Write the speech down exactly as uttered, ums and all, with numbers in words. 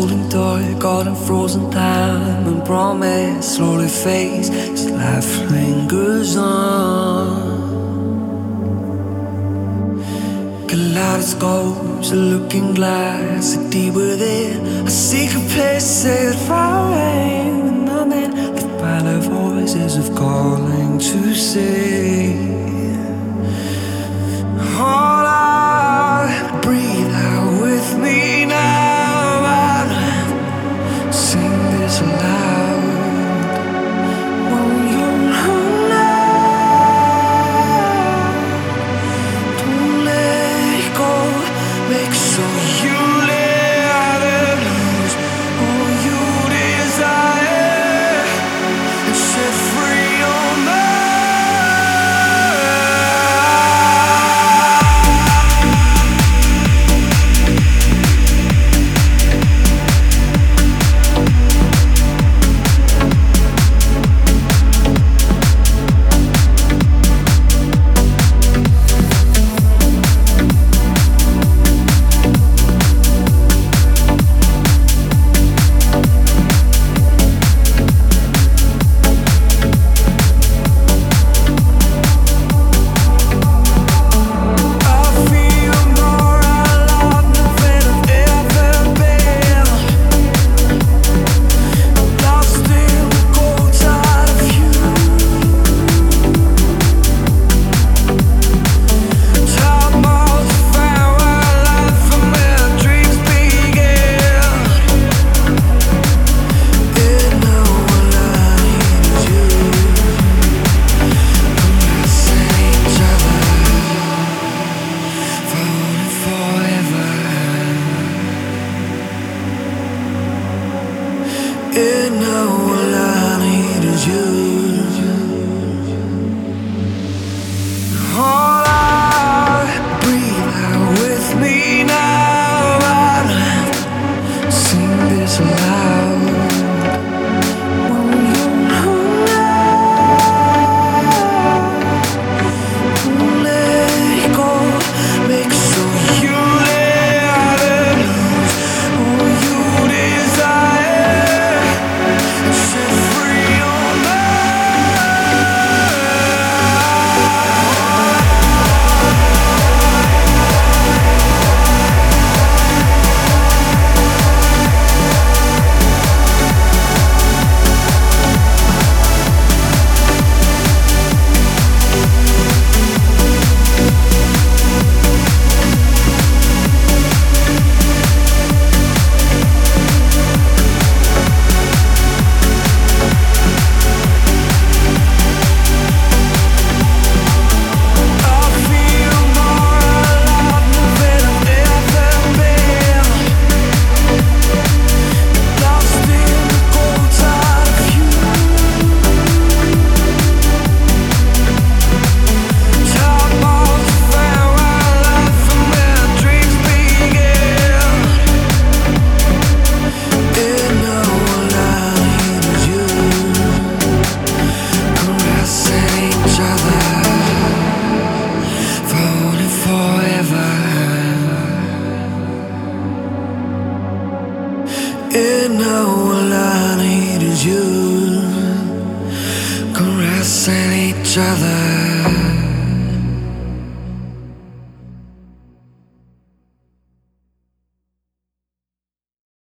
folding door, caught in frozen time, and promise slowly fades as life lingers on. Kaleidoscopes, a looking glass, a deep within, a secret place set far away. And I'm in the pile of voices of calling to say, all I breathe out with me now. I sing this aloud. Won't you know now? Don't let go. Make sure you let it lose all you desire and set free your mind. And now all I need is you. All I breathe out with me now. I sing this aloud. Won't you know now? Don't let go. Make sure you let it lose all you desire. Set free your mind. And now all I need is you, caressing each other.